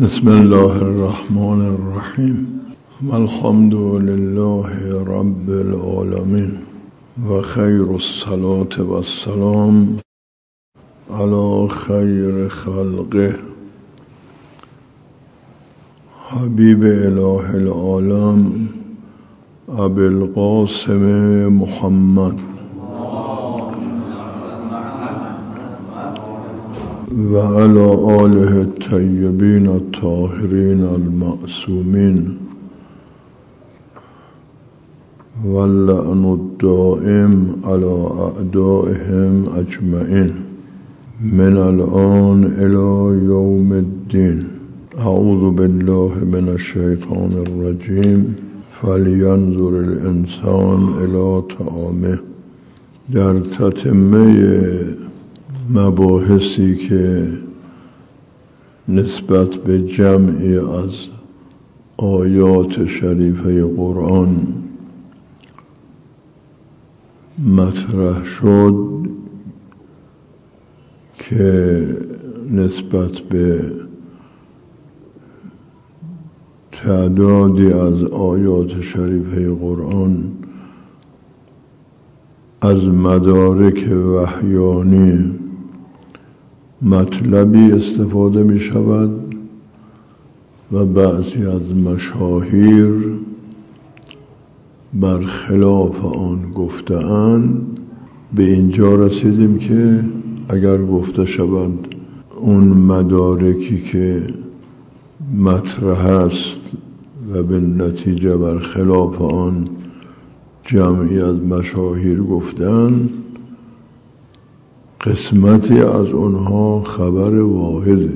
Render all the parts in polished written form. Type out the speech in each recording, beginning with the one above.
بسم الله الرحمن الرحیم الحمد لله رب العالمین و خیر الصلاة و السلام علی خیر خلقه حبیب اله العالم ابی القاسم محمد و علی آله الطیبین الطاهرین المعصومین واللعن الدائم علی اعدائهم اجمعین من الآن الی یوم الدین. اعوذ بالله من الشیطان الرجیم. فلینظر الانسان الی طعامه. در تتمه مباحثی که نسبت به جمعی از آیات شریفه قرآن مطرح شد که نسبت به تعدادی از آیات شریفه قرآن از مدارک وحیانی مطلبی استفاده می شود و بعضی از مشاهیر برخلاف آن گفته‌اند. به اینجا رسیدیم که اگر گفته شود اون مدارکی که مطرح است و به نتیجه برخلاف آن جمعی از مشاهیر گفتند، قسمتی از اونها خبر واحد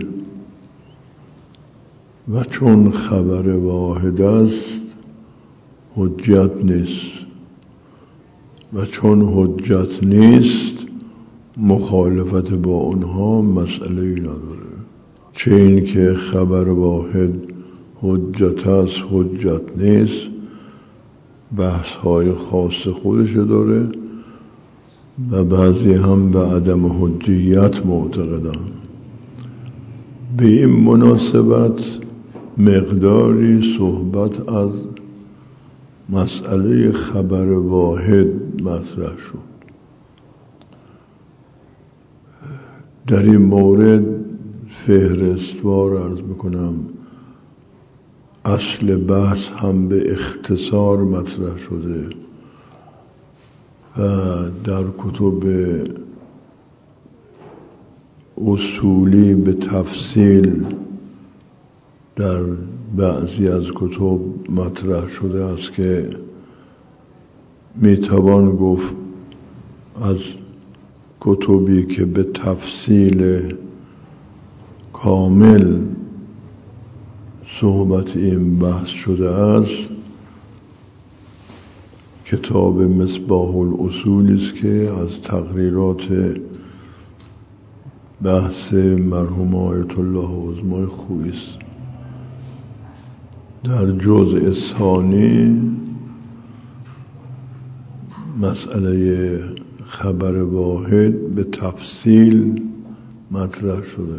و چون خبر واحد است حجت نیست و چون حجت نیست مخالفت با اونها مسئله‌ای نداره. چه این که خبر واحد حجت است حجت نیست، بحث‌های خاص خودش داره و بعضی هم به عدم حجیت معتقدن. به این مناسبت مقداری صحبت از مسئله خبر واحد مطرح شد. در این مورد فهرستوار عرض میکنم. اصل بحث هم به اختصار مطرح شده و در کتب اصولی به تفصیل در بعضی از کتب مطرح شده است که میتوان گفت از کتبی که به تفصیل کامل صحبت این بحث شده است کتاب مصباح الاصول است که از تقریرات بحث مرحوم آیت الله عظمای خویی است. در جزء ثانی مسئله خبر واحد به تفصیل مطرح شده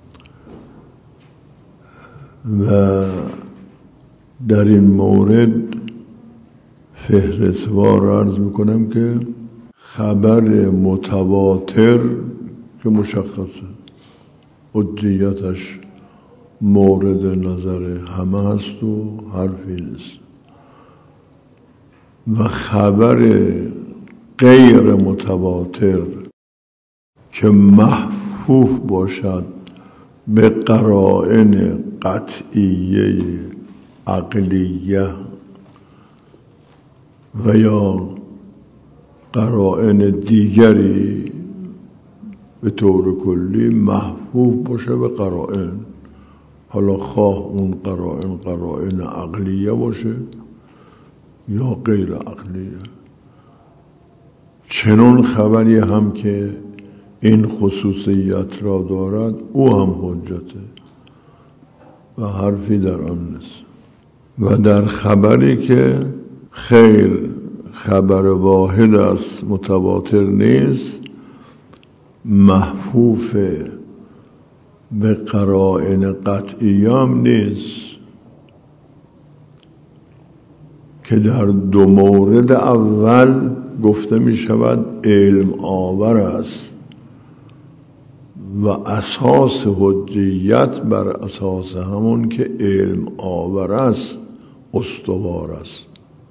و در این مورد فهرستوار عرض میکنم که خبر متواتر که مشخصه حجیتش مورد نظر همه هست و حرفی نیست، و خبر غیر متواتر که محفوف باشد به قرائن قطعیه عقلیه و یا قرائن دیگری به طور کلی محفوف باشه به قرائن، حالا خواه اون قرائن عقلیه باشه یا غیر عقلیه. چنون خبری هم که این خصوصیت را دارد او هم حجته و حرفی در آن نیست. و در خبری که خیر خبر واحد است متواتر نیست، محفوف به قرائن قطعی هم نیست که در دو مورد اول گفته می شود علم آور است و اساس حجیت بر اساس همون که علم آور است استوار است.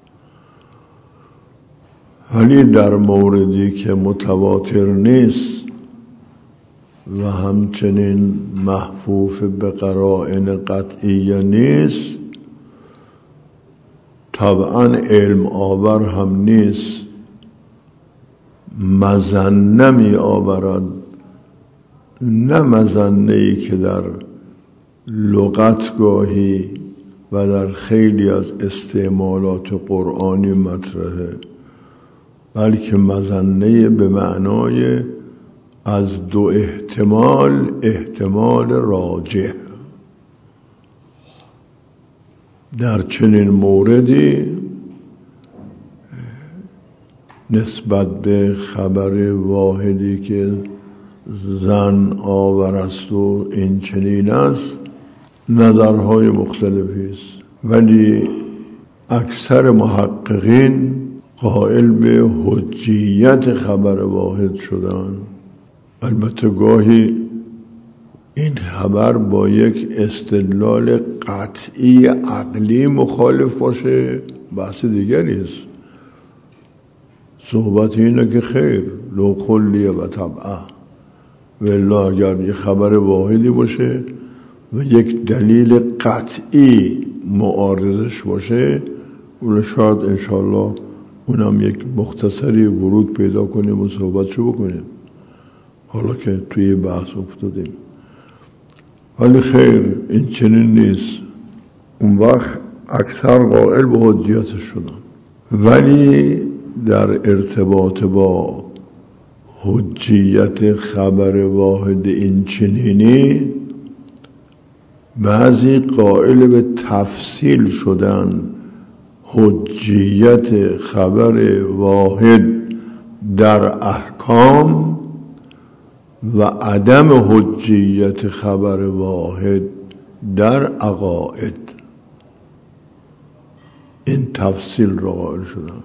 ولی در موردی که متواتر نیست و همچنین محفوف به قرائن قطعی نیست، طبعا علم آور هم نیست، مظنه می آورد، نه مظنه‌ای که در لغت گاهی و در خیلی از استعمالات قرآنی مطرحه، بلکه مظنه به معنای از دو احتمال راجح. در چنین موردی نسبت به خبر واحدی که زن آور است و این چنین است نظرهای مختلفی است، ولی اکثر محققین قائل به حجیت خبر واحد شدن. البته گاهی این خبر با یک استدلال قطعی عقلی مخالف باشه، بحث دیگری است. صحبت اینه که خیر لو کلیه و طبعه، والله اگر یک خبر واحدی باشه و یک دلیل قطعی معارضش باشه، اون شاید انشاءالله اونم یک مختصری ورود پیدا کنیم و صحبتشو بکنیم، حالا که توی بحث افتادیم. ولی خیر این چنین نیست. اون وقت اکثر قائل به حجیتش شدن، ولی در ارتباط با حجیت خبر واحد این چنینی بعضی قائل به تفصیل شدن حجیت خبر واحد در احکام و عدم حجیت خبر واحد در عقاید. این تفصیل را قائل شدن.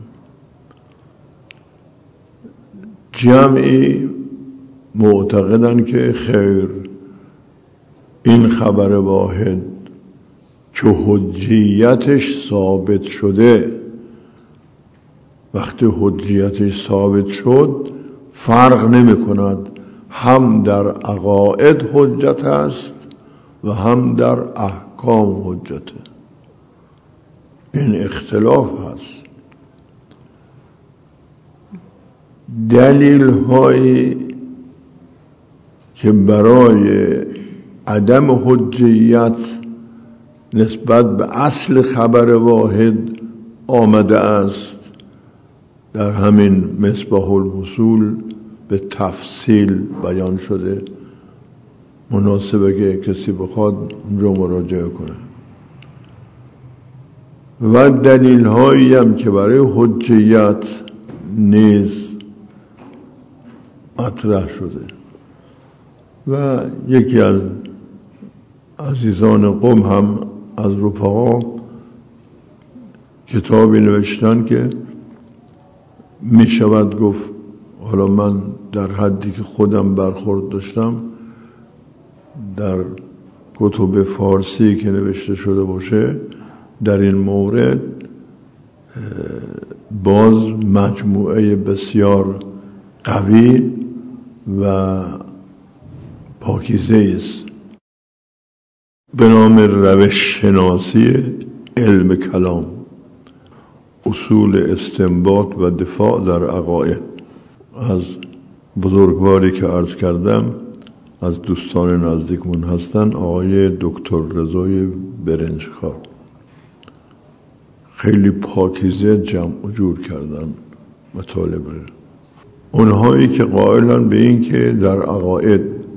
جمعی معتقدن که خیر این خبر واحد که حجیتش ثابت شده، وقتی حجیتش ثابت شد فرق نمی کند، هم در عقاید حجت است و هم در احکام حجته. این اختلاف هست. دلیل هایی که برای عدم حجیت نسبت به اصل خبر واحد آمده است در همین مصباح الوصول به تفصیل بیان شده. مناسبه که کسی بخواد اونجا مراجعه کنه. و دلیل هایی هم که برای حجیت نیز مطرح شده. و یکی از عزیزان قم هم از رفقا کتابی نوشتن که می شود گفت، حالا من در حدی که خودم برخورد داشتم در کتب فارسی که نوشته شده باشه در این مورد باز مجموعه بسیار قوی و پاکیزه است به نام روش شناسی علم کلام، اصول استنباط و دفاع در عقاید، از بزرگواری که عرض کردم از دوستان نزدیکمون هستن، آقای دکتر رضای برنجخوار. خیلی پاکیزه جمع جور کردن مطالب رو. اونهایی که قائلن به این که در عقاید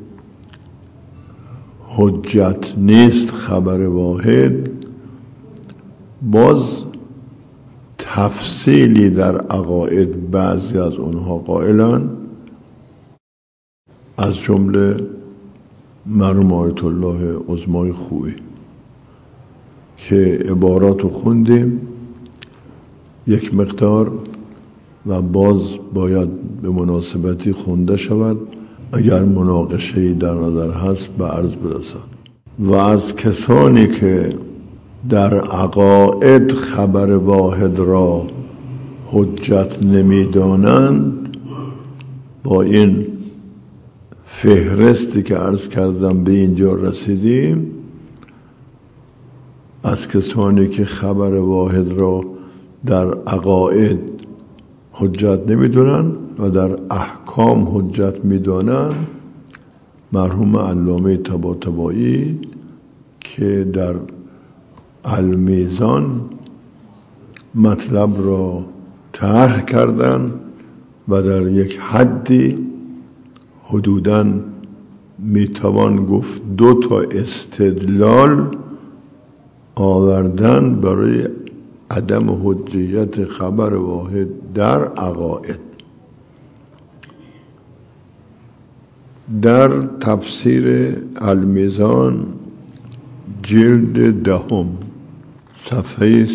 حجت نیست خبر واحد، باز تفصیلی در عقاید بعضی از اونها قائلن، از جمله مرحوم آیت الله عظمای خوبی که عباراتو خوندیم یک مقدار و باز باید به مناسبتی خونده شود، اگر مناقشه‌ای در نظر هست به عرض برسد. و از کسانی که در عقاید خبر واحد را حجت نمی‌دانند، با این فهرستی که عرض کردم به اینجا رسیدیم. از کسانی که خبر واحد را در عقاید حجت نمی‌دانند و در احکام حجت می‌دانند، مرحوم علامه طباطبایی که در المیزان مطلب را طرح کردند و در یک حدی حدوداً میتوان گفت 2 استدلال آوردن برای عدم حجیت خبر واحد در عقاید. در تفسیر المیزان جلد 10 صفحه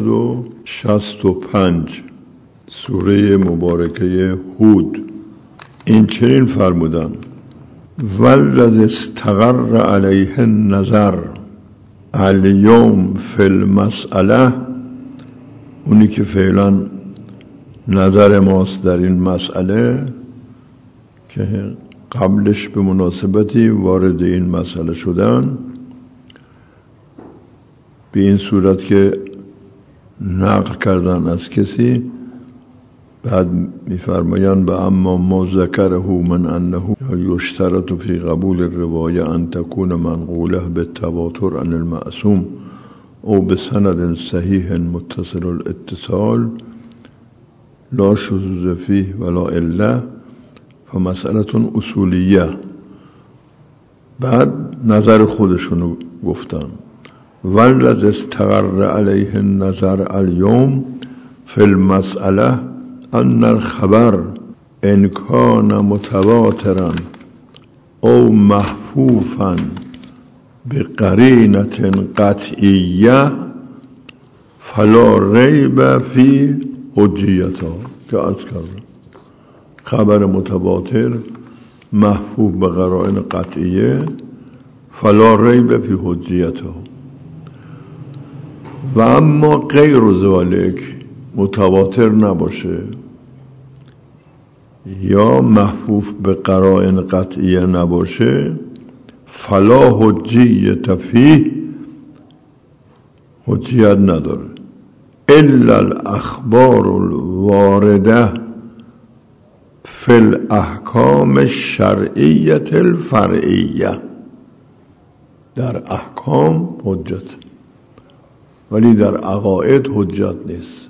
365 سوره مبارکه هود این چنین فرمودن: والذی استقر علیه النظر الیوم فی المسئله، اونی که فعلا نظر ماست در این مسئله، که قبلش به مناسبتی وارد این مسئله شدن، به این صورت که نقل کردن از کسی، بعد میفرمایند به اما ما ذکره من انه یشترط فی قبول الروایه ان تکون منقوله بالتواتر عن المعصوم او بسند صحیح متصل الاتصال لا شذوذ فیه ولا عله فمسئله اصولیه. بعد نظر خودشونو گفتن: والذی استقر علیه النظر الیوم فی المسئله ان الخبر ان کان متواترا او محفوفا بقرینه قطعیه فلا ریب فی حجیتها. که عرض کردم خبر متواتر محفوف به قرائن قطعیه، فلا ریب فی حجیتها. و اما غیر ذالک، متواتر نباشه یا محفوف به قرائن قطعیه نباشه، فلا حجیت فیه، حجیت نداره، الا الاخبار الوارده فی الاحکام الشرعیه الفرعیه. در احکام حجت، ولی در عقاید حجت نیست.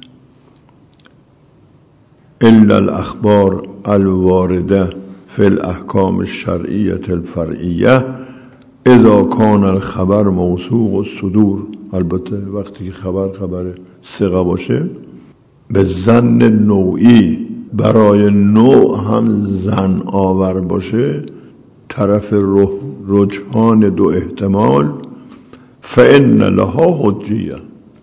الا الاخبار الوارده فی الاحکام الشرعیه الفرعیه اذا کان الخبر موثوق الصدور. البته وقتی که خبر ثقه باشه، به ظن نوعی، برای نوع هم ظن آور باشه، طرف رجحان 2 احتمال، فإن لها حجیه.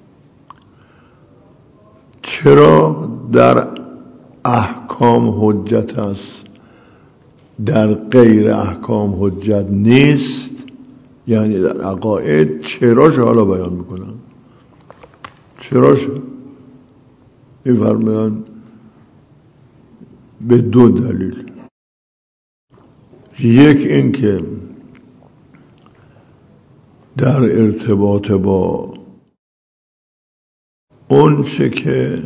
چرا در احکام حجت است، در غیر احکام حجت نیست؟ یعنی در عقاید چراش حالا بیان میکنن. چراش میفرمایند به 2 دلیل. یک این که در ارتباط با اون چه که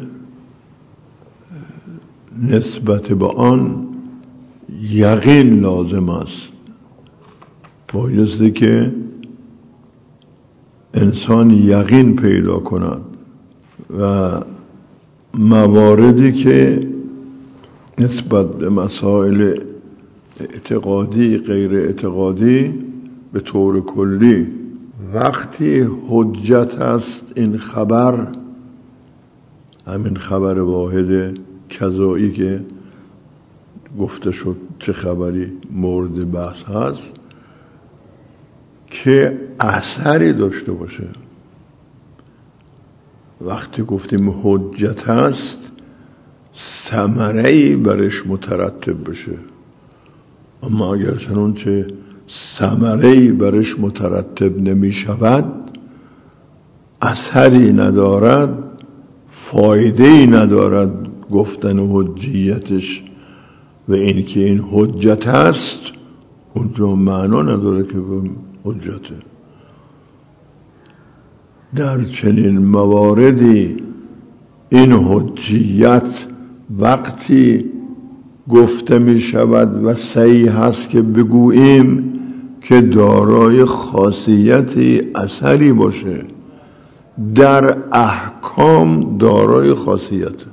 نسبت به آن یقین لازم است، بایستی که انسان یقین پیدا کند و مواردی که نسبت به مسائل اعتقادی غیر اعتقادی به طور کلی وقتی حجت است این خبر، همین خبر واحد کذایی که گفته شد چه خبری مورد بحث هست، که اثری داشته باشه. وقتی گفتیم حجت هست ثمره‌ای برش مترتب بشه، اما اگر چنانچه ثمره‌ای برش مترتب نمی شود، اثری ندارد، فایده‌ای ندارد گفتن حجیتش و این که این حجت هست، اونجا معنا نداره که حجته. در چنین مواردی این حجیت وقتی گفته می شود و صحیح هست که بگوییم که دارای خاصیتی اثری باشه، در احکام دارای خاصیته.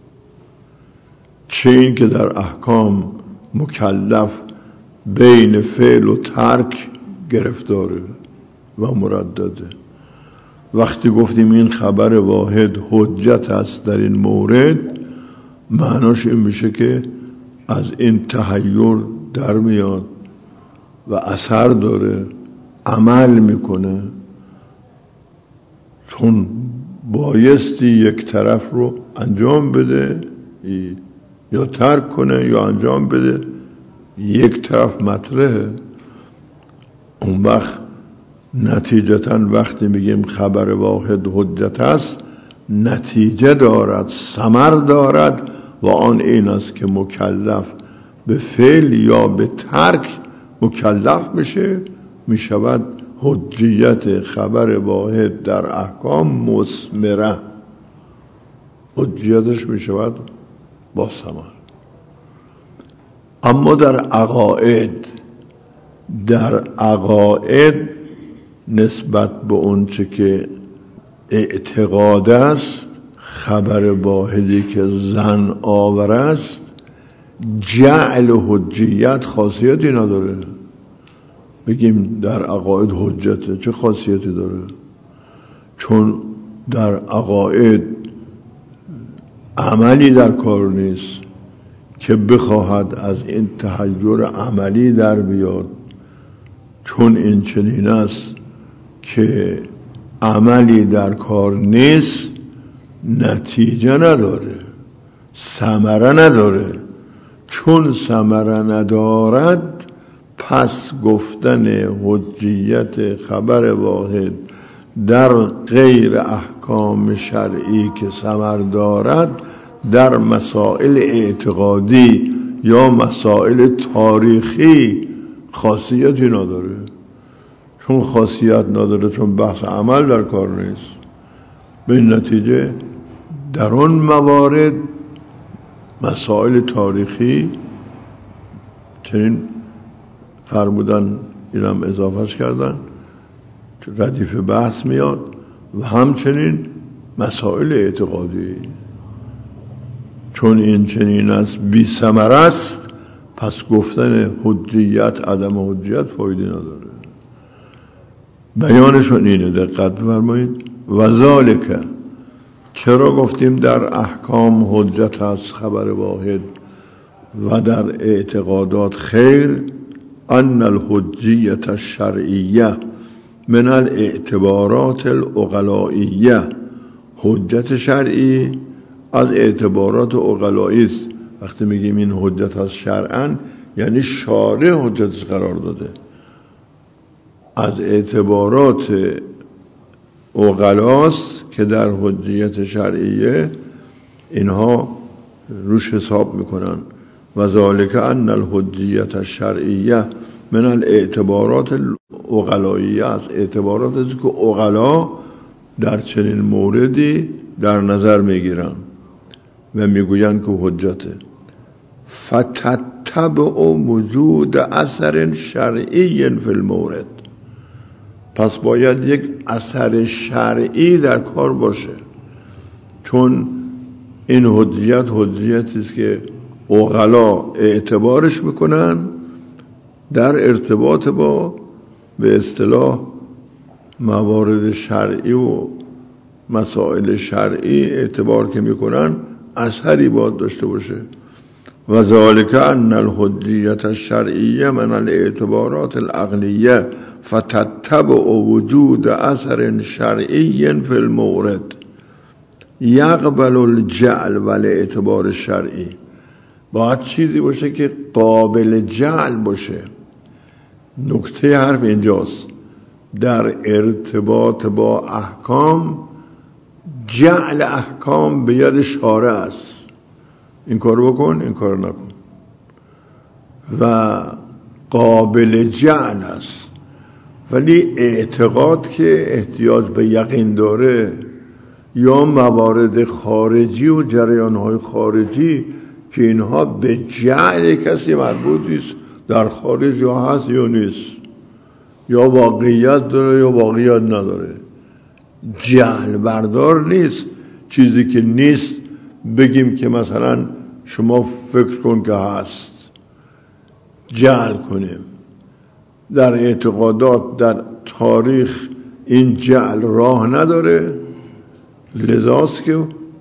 چه این که در احکام مکلف بین فعل و ترک گرفتاره و مردده. وقتی گفتیم این خبر واحد حجت است در این مورد، معناش این میشه که از این تحیر در میاد و اثر داره، عمل میکنه، چون بایستی یک طرف رو انجام بده یا ترک کنه یا انجام بده، یک طرف مطرحه. اون وقت نتیجتاً وقتی میگیم خبر واحد حجت است، نتیجه دارد، ثمر دارد و آن این است که مکلف به فعل یا به ترک مکلف میشود حجیت خبر واحد در احکام مثمره، حجیتش میشود با ثمر. اما در عقاید نسبت به اون چه که اعتقاد است، خبر واحدی که ظن آور است، جعل حجیت خاصیتی نداره. بگیم در عقاید حجته، چه خاصیتی داره؟ چون در عقاید عملی در کار نیست که بخواهد از این تحیر عملی در بیاد. چون این چنین است که عملی در کار نیست، نتیجه نداره، ثمره نداره. چون ثمره ندارد، پس گفتن حجیت خبر واحد در غیر احکام شرعی که ثمر دارد، در مسائل اعتقادی یا مسائل تاریخی خاصیتی نداره. چون خاصیت نداره، چون بحث عمل در کار نیست، به این نتیجه در اون موارد مسائل تاریخی چنین فرمودن، اینم اضافهش کردن، ردیف بحث میاد و همچنین مسائل اعتقادی. چون این چنین است بی ثمر است، پس گفتن حجیت عدم حجیت فایده نداره. بیانشون اینه، دقت فرمایید. و ذالک، چرا گفتیم در احکام حجت هست خبر واحد و در اعتقادات خیر؟ ان الحجیت الشرعیه من الاعتبارات العقلائیه، حجت شرعی از اعتبارات عقلایی است. وقتی میگیم این حجت از شرعاً، یعنی شارع حجتش قرار داده. از اعتبارات عقلاست که در حجیت شرعیه اینها روش حساب میکنن. و ذالک ان الحجیت الشرعیه من الاعتبارات العقلائیه، از اعتبارات است که عقلا در چنین موردی در نظر میگیرن و میگوین که حجته. فتتبع وجود اثر شرعی فی المورد، پس باید یک اثر شرعی در کار باشه. چون این حجیتی است که عقلا اعتبارش میکنن در ارتباط با به اصطلاح موارد شرعی و مسائل شرعی اعتبار که میکنن، اثری باید داشته باشه. و ذالک ان الحجیت الشرعیه من الاعتبارات العقلیه فتتبع وجود اثر شرعی فی المورد یقبل الجعل ولی اعتبار شرعی. باید چیزی باشه که قابل جعل باشه. نکته حرف اینجاست، در ارتباط با احکام جعل احکام به ید شارع است، این کارو بکن این کارو نکن، و قابل جعل است. ولی اعتقاد که احتیاج به یقین داره یا موارد خارجی و جریانهای خارجی که اینها به جعل کسی مربوط نیست، در خارج یا هست یا نیست، یا واقعیت داره یا واقعیت نداره، جعل بردار نیست. چیزی که نیست بگیم که مثلا شما فکر کن که هست، جعل کنیم. در اعتقادات در تاریخ این جعل راه نداره، لذاست که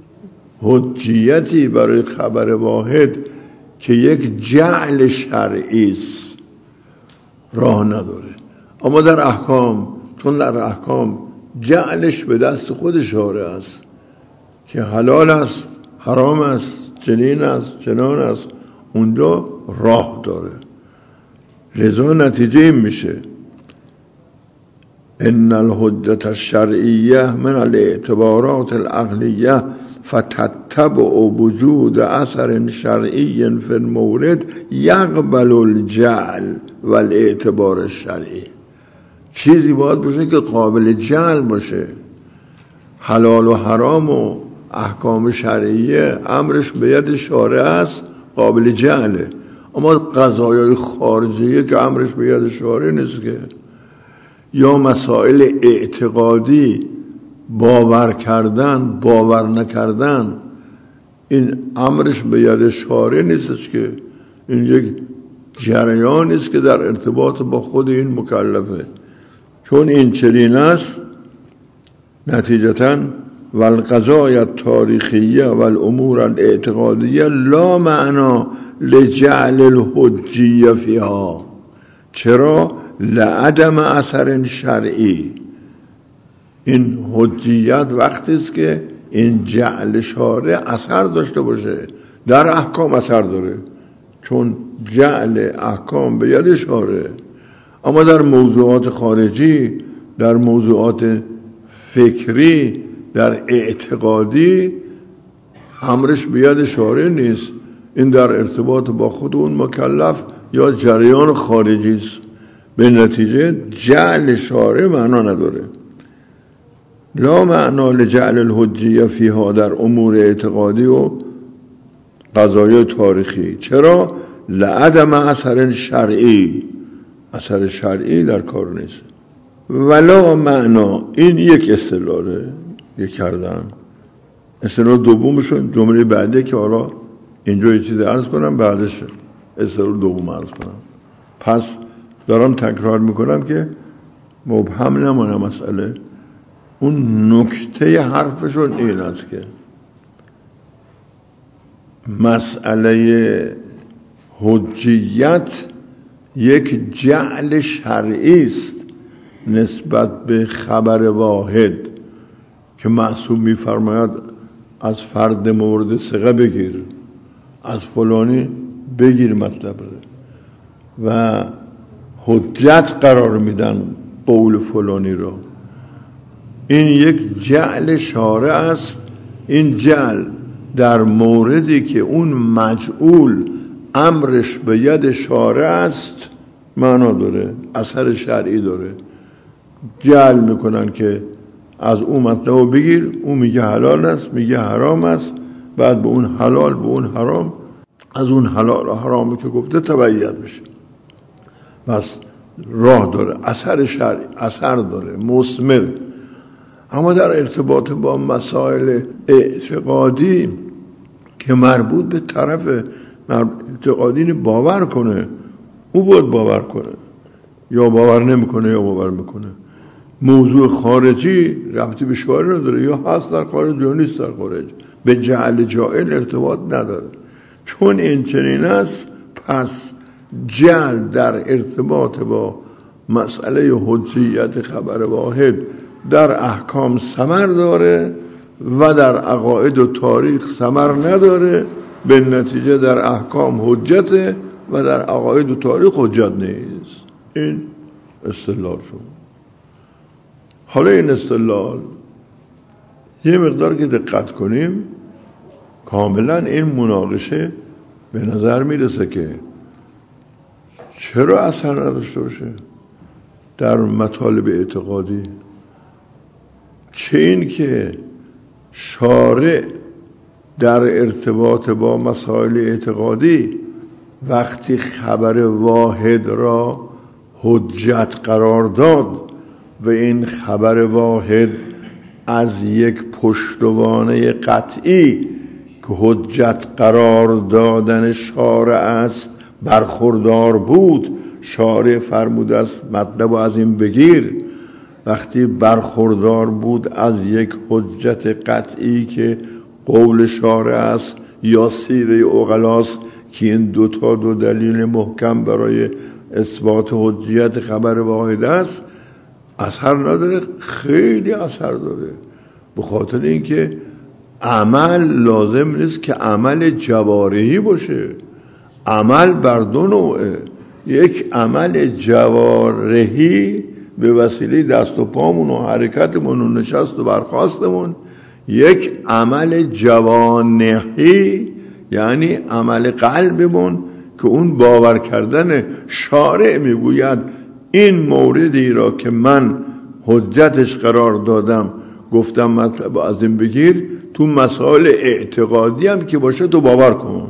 حجیتی برای خبر واحد که یک جعل شرعی است راه نداره. اما در احکام، چون در احکام جعلش به دست خود شارع است که حلال است، حرام است، جنین است، جنان است، اونجا راه داره. لذا نتیجه این میشه ان الحجة الشرعیه من الاعتبارات العقلیه فتتبع وجود اثر شرعی فی المورد یقبل الجعل والاعتبار الشرعی. چیزی باید باشه که قابل جعل باشه. حلال و حرام و احکام شرعیه امرش به ید شارع است، قابل جعله. اما قضایای خارجیه که امرش به ید شارع نیست که، یا مسائل اعتقادی باور کردن باور نکردن، این امرش به ید شارع نیستش که، این یک جریان است که در ارتباط با خود این مکلفه. چون این چنین است نتیجتاً والقضایا التاریخیه والامور الاعتقادیه لا معنا لجعل الحجیه فیها. چرا؟ لعدم اثر شرعی. این حجیت وقتی است که این جعل شارع اثر داشته باشه. در احکام اثر داره چون جعل احکام به ید شارع. اما در موضوعات خارجی، در موضوعات فکری، در اعتقادی امرش به ید شارع نیست. این در ارتباط با خود اون مکلف یا جریان خارجی است. به نتیجه جعل شارع معنا نداره. لا معنا لجعل الحجیه فیها در امور اعتقادی و قضایای تاریخی. چرا؟ لعدم اثر شرعی. اثر شرعی در کار نیست. ولا معنا، این یک اصطلاحه یک کردن. اصطلاح دومشون جمله بعدی که حالا اینجا یه چیز عرض کنم بعدش اصطلاح دوم عرض کنم. پس دارم تکرار میکنم که مبهم نمانه مسئله. اون نکته حرفشون این است که مسئله حجیت یک جعل شرعی است نسبت به خبر واحد که معصوم میفرماید از فرد مورد ثقه بگیر، از فلانی بگیر مطلب و حجت قرار میدن قول فلانی رو. این یک جعل شارع است. این جعل در موردی که اون مجعول امرش به ید شارع است معنا داره، اثر شرعی داره. جعل میکنن که از اون مطلب بگیر، اون میگه حلال است، میگه حرام است، بعد به اون حلال به اون حرام، از اون حلال و حرامی که گفته تبعیت بشه. بس راه داره، اثر شرعی، اثر داره، مثمر. اما در ارتباط با مسائل اعتقادی که مربوط به طرف اعتقادی باور کنه، او باید باور کنه، یا باور نمیکنه یا باور میکنه. موضوع خارجی ربطی به شارع نداره، یا هست در خارج یا نیست در خارج، به جعل جائل ارتباط نداره. چون این چنین است پس جعل در ارتباط با مسئله حجیت خبر واحد در احکام ثمر داره و در عقاید و تاریخ ثمر نداره، به نتیجه در احکام حجته و در عقاید و تاریخ حجت نیست. این استدلال شد. حالا این استدلال یه مقدار که دقت کنیم کاملا این مناقشه به نظر میرسه که چرا اثر نداشته باشه در مطالب اعتقادی. چه این که شارع در ارتباط با مسائل اعتقادی وقتی خبر واحد را حجت قرار داد و این خبر واحد از یک پشتوانه قطعی که حجت قرار دادن شارع است برخوردار بود، شارع فرموده است مطلب از این بگیر، وقتی برخوردار بود از یک حجت قطعی که قول شارع است یا سیره عقلاست که این دو دلیل محکم برای اثبات حجیت خبر واحد است، اثر نداره؟ خیلی اثر داره. به خاطر اینکه عمل لازم نیست که عمل جوارحی باشه. عمل بر دو نوعه، یک عمل جوارحی به وسیله دست و پامون و حرکتمون و نشست و برخاستمون، یک عمل جوانحی یعنی عمل قلبمون که اون باور کردن شارع میگوید این موردی را که من حجتش قرار دادم گفتم مطلب از این بگیر، تو مسائل اعتقادی هم که باشه تو باور کن.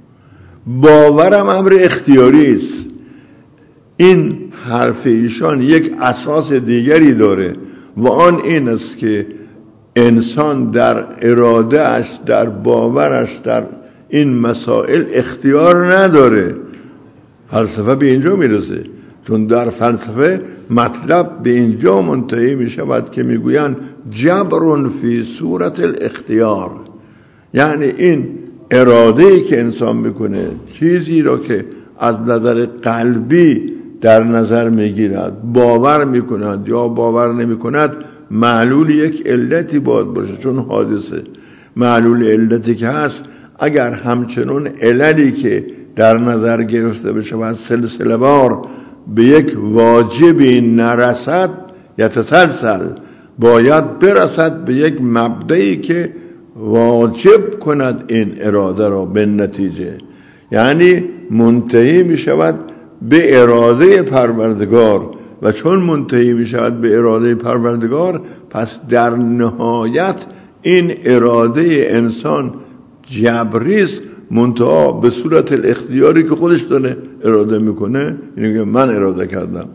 باورم امر اختیاری است. این حرف ایشان یک اساس دیگری داره و آن این است که انسان در ارادهش، در باورش، در این مسائل اختیار نداره. فلسفه به اینجا میرسه، چون در فلسفه مطلب به اینجا منتهی می شود که میگویند جبر فی صورت الاختیار، یعنی این اراده‌ای که انسان میکنه چیزی را که از نظر قلبی در نظر میگیرد، باور میکند یا باور نمیکند، معلول یک علتی باید باشه. چون حادثه معلول علتی که هست، اگر همچنون عللی که در نظر گرفته بشه و سلسله وار به یک واجبی نرسد یتسلسل، باید برسد به یک مبدئی که واجب کند این اراده را. به نتیجه یعنی منتهی می شود به اراده پروردگار و چون منتهی می شود به اراده پروردگار، پس در نهایت این اراده انسان جبریست، منتها به صورت الاختیاری که خودش داره اراده میکنه. یعنی که من اراده کردم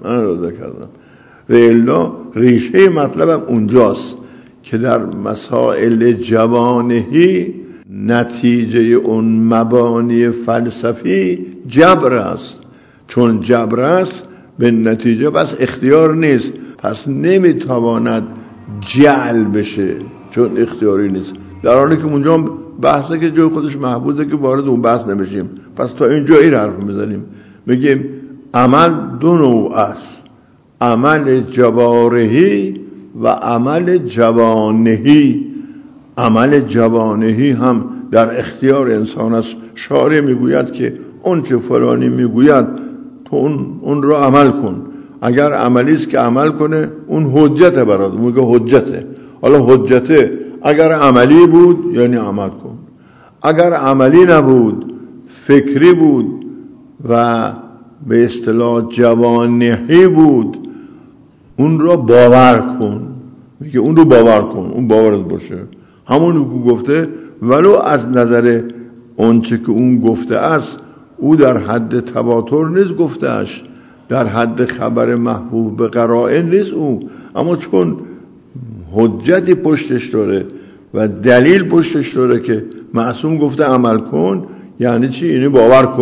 و الا ریشه مطلبم اونجاست که در مسائل جوانحی نتیجه اون مبانی فلسفی جبر است. چون جبر است به نتیجه بس اختیار نیست، پس نمیتواند جعل بشه چون اختیاری نیست. در حالی که اونجا بحثه که جای خودش محبوده که وارد اون بحث نمیشیم. پس تا اینجا این حرف میزنیم، میگیم عمل دو نوع است، عمل جوارحی و عمل جوانحی. عمل جوانحی هم در اختیار انسان است. شارع میگوید که اون چه فلانی میگوید تو اون را عمل کن. اگر عملی است که عمل کنه اون حجته برات، میگه حجته. حالا حجته اگر عملی بود یعنی عمل کن، اگر عملی نبود فکری بود و به اصطلاح جوانحی بود اون را باور کن. میگه اون رو باور کن، اون باورت باشه، همونو که گفته، ولو از نظر اونچه که اون گفته است او در حد تواتر نیست گفتهش، در حد خبر محبوب به قرائن نیست او، اما چون حجتی پشتش داره و دلیل پشتش داره که معصوم گفته عمل کن، یعنی چی؟ یعنی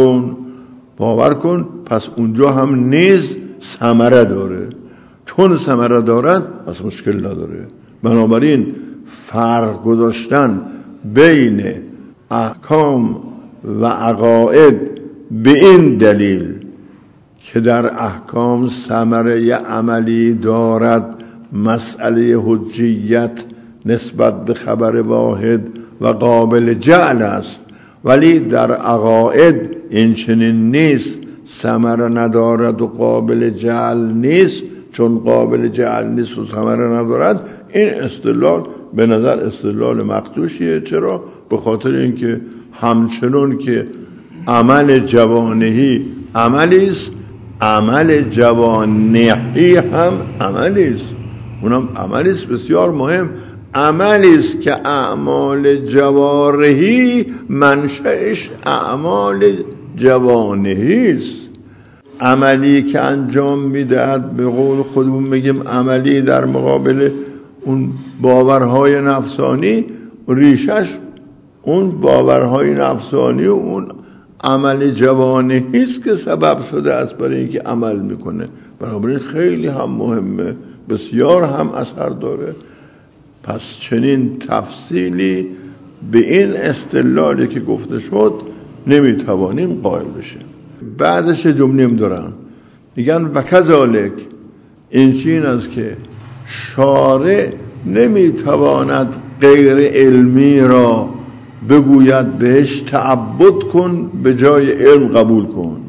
باور کن. پس اونجا هم نیز ثمره داره. چون ثمره دارد پس مشکل نداره. بنابراین فرق گذاشتن بین احکام و عقاید به این دلیل که در احکام ثمره عملی دارد مسئله حجیت نسبت به خبر واحد و قابل جعل است، ولی در عقاید این چنین نیست، ثمره ندارد و قابل جعل نیست. چون قابل جعل نیست و ثمره ندارد، این استدلال به نظر استدلال مقدوشیه. چرا؟ به خاطر اینکه همچنون که عمل جوانهی عملی است، عمل جوانهی هم عملی است، اونم عملی است بسیار مهم، عملی است که اعمال جوارحی منشأش اعمال جوانهی است. عملی که انجام میدهد، به قول خودمون میگیم عملی در مقابل اون باورهای نفسانی، ریشش اون باورهای نفسانی و اون عمل جوانهی است که سبب شده است برای اینکه عمل میکنه. بنابراین خیلی هم مهمه، بسیار هم اثر داره. پس چنین تفصیلی به این استدلالی که گفته شد نمیتوانیم قائل بشیم. بعدش جمله‌ام دارن میگن و کذالک، این چین است که شارع نمیتواند غیر علمی را بگوید بهش تعبد کن به جای علم قبول کن.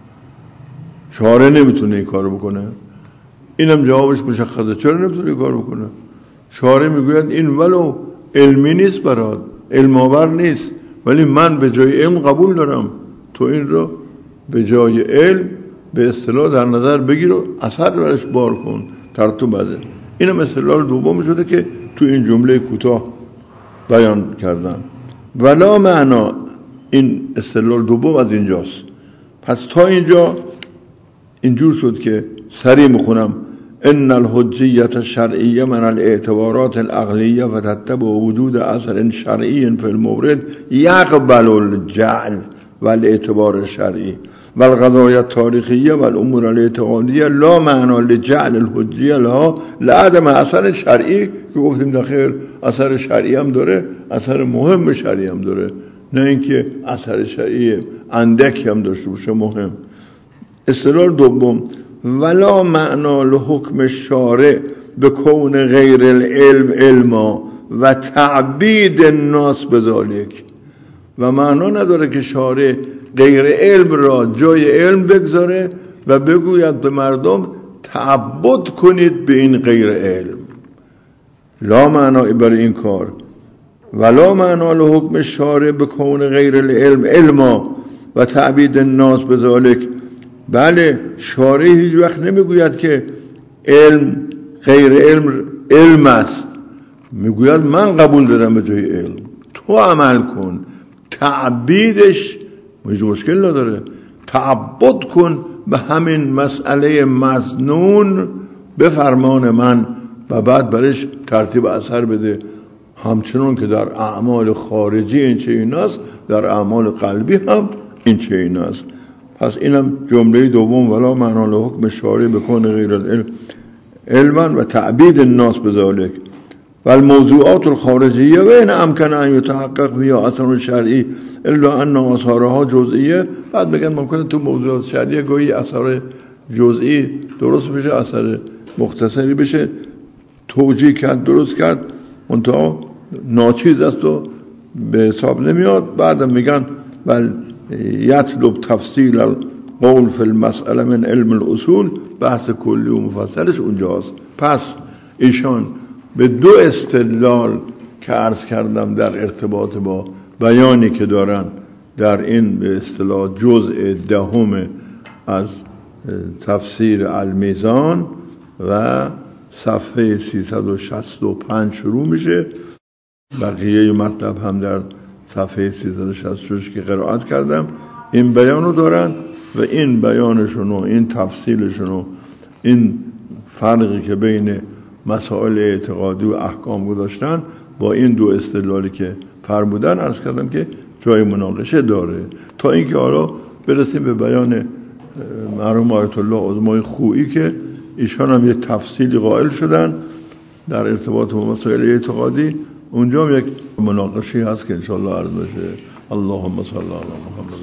شارع نمیتونه این کارو بکنه. اینم جوابش مشخصه. چرا نمیتونه این کارو بکنه؟ شارع میگوید این ولو علمی نیست برات، علم آور نیست، ولی من به جای علم قبول دارم، تو این رو به جای علم به اصطلاح در نظر بگیر و اثر برش بار کن، ترتیب بده. اینم استدلال دوم شده که تو این جمله کوتاه بیان کردن. ولا معنا، این استدلال دوم از اینجاست. پس تا اینجا اینجور شد که سریع میخونم: ان الحجیت الشرعیه من الاعتبارات العقلیه و تتبع وجود اثر شرعی فی المورد یقبل الجعل والاعتبار الشرعی والقضايا التاریخیه والامور الاعتقادیه لا معنا لجعل الحجیه لها لعدم اثر شرعی، که گفتیم داخل اثر شرعی هم داره، اثر مهم شرعی هم داره، نه اینکه اثر شرعی اندکی هم داشته باشه مهم. استدلال دوم: ولا معنا لحکم الشارع به کون غیر العلم علما و تعبید الناس بذالک، و معنا نداره که شارع غیر علم را جای علم بگذاره و بگوید به مردم تعبد کنید به این غیر علم. لا معنا برای این کار. ولا معنا لحکم الشارع به کون غیر العلم علما و تعبید الناس بذالک. بله، شارع هیچ وقت نمیگوید که علم غیر علم است، میگوید من قبول دارم به جای علم، تو عمل کن. تعبیدش هیچ مشکل نداره، تعبد کن به همین مسئله مظنون به فرمان من و بعد برش ترتیب اثر بده. همچنان که در اعمال خارجی این چنین است، در اعمال قلبی هم این چنین است. پس اینم جمله دوم: ولا معنا لحکم الشارع بکن غیر العلم علما و تعبید الناس بذالک و الموضوعات الخارجیه و این امکن ان یتحقق بها اثر شرعی الا ان آثارها جزئیه. بعد میگن ممکنه تو موضوعات شرعیه گاهی اثر جزئی درست بشه، اثر مختصری بشه، توجیه کرد درست کرد، منتها ناچیز است و به حساب نمیاد. بعدم میگن بل یطلب تفصیل القول فی المسئله من علم الاصول، بحث کلی و مفصلش اونجاست. پس ایشان به دو استدلال که عرض کردم در ارتباط با بیانی که دارن در این به اصطلاح جزء دهم از تفسیر المیزان و صفحه 365 شروع میشه، بقیه مطلب هم در صفحه 366 که قرائت کردم این بیانو دارن و این بیانشون و این تفصیلشون و این فرقی که بین مسائل اعتقادی و احکام گذاشتن با این دو استدلالی که فرمودن عرض کردم که جای مناقشه داره، تا اینکه حالا برسیم به بیان مرحوم آیت الله عظمای خویی که ایشان هم یک تفصیلی قائل شدن در ارتباط با مسائل اعتقادی. اونجا هم یک مناقشه هست که انشاءالله عرض بشه. اللهم صل علی محمد.